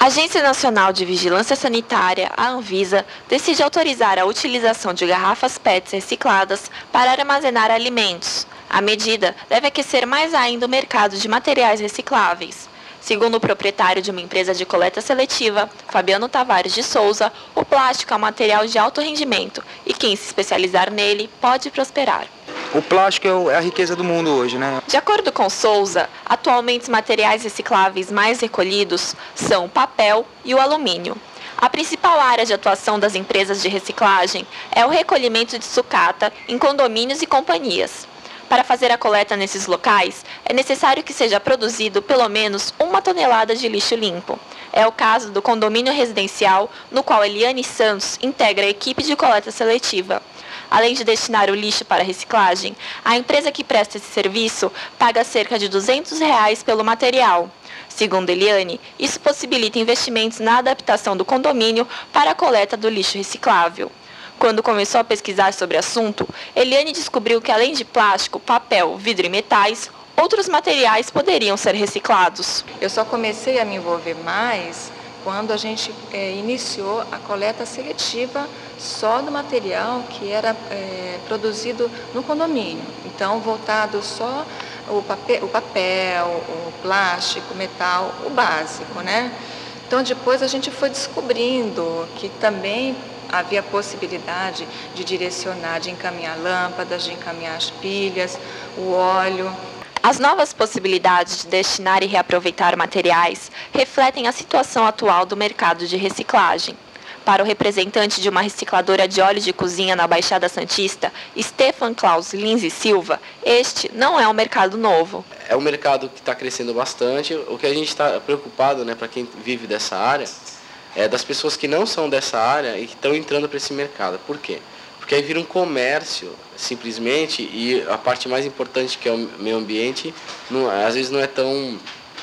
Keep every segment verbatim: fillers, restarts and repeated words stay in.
A Agência Nacional de Vigilância Sanitária, a Anvisa, decide autorizar a utilização de garrafas P E Ts recicladas para armazenar alimentos. A medida deve aquecer mais ainda o mercado de materiais recicláveis. Segundo o proprietário de uma empresa de coleta seletiva, Fabiano Tavares de Souza, o plástico é um material de alto rendimento e quem se especializar nele pode prosperar. O plástico é a riqueza do mundo hoje, né? De acordo com Souza, atualmente os materiais recicláveis mais recolhidos são o papel e o alumínio. A principal área de atuação das empresas de reciclagem é o recolhimento de sucata em condomínios e companhias. Para fazer a coleta nesses locais, é necessário que seja produzido pelo menos uma tonelada de lixo limpo. É o caso do condomínio residencial, no qual Eliane Santos integra a equipe de coleta seletiva. Além de destinar o lixo para reciclagem, a empresa que presta esse serviço paga cerca de duzentos reais pelo material. Segundo Eliane, isso possibilita investimentos na adaptação do condomínio para a coleta do lixo reciclável. Quando começou a pesquisar sobre o assunto, Eliane descobriu que além de plástico, papel, vidro e metais, outros materiais poderiam ser reciclados. Eu só comecei a me envolver mais quando a gente é, iniciou a coleta seletiva só do material que era é, produzido no condomínio. Então, voltado só o papel, o papel, o plástico, o metal, o básico, né? Então, depois a gente foi descobrindo que também havia possibilidade de direcionar, de encaminhar lâmpadas, de encaminhar as pilhas, o óleo. As novas possibilidades de destinar e reaproveitar materiais refletem a situação atual do mercado de reciclagem. Para o representante de uma recicladora de óleo de cozinha na Baixada Santista, Stefan Klaus Lins e Silva, este não é um mercado novo. É um mercado que está crescendo bastante. O que a gente está preocupado, né, para quem vive dessa área, é das pessoas que não são dessa área e que estão entrando para esse mercado. Por quê? Porque aí vira um comércio, simplesmente, e a parte mais importante, que é o meio ambiente, não, às vezes não é tão,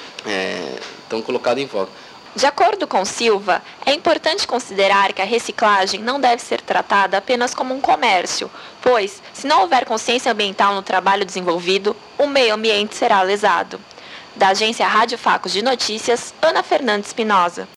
é, tão colocado em voga. De acordo com Silva, é importante considerar que a reciclagem não deve ser tratada apenas como um comércio, pois, se não houver consciência ambiental no trabalho desenvolvido, o meio ambiente será lesado. Da agência Rádio Facos de Notícias, Ana Fernanda Espinosa.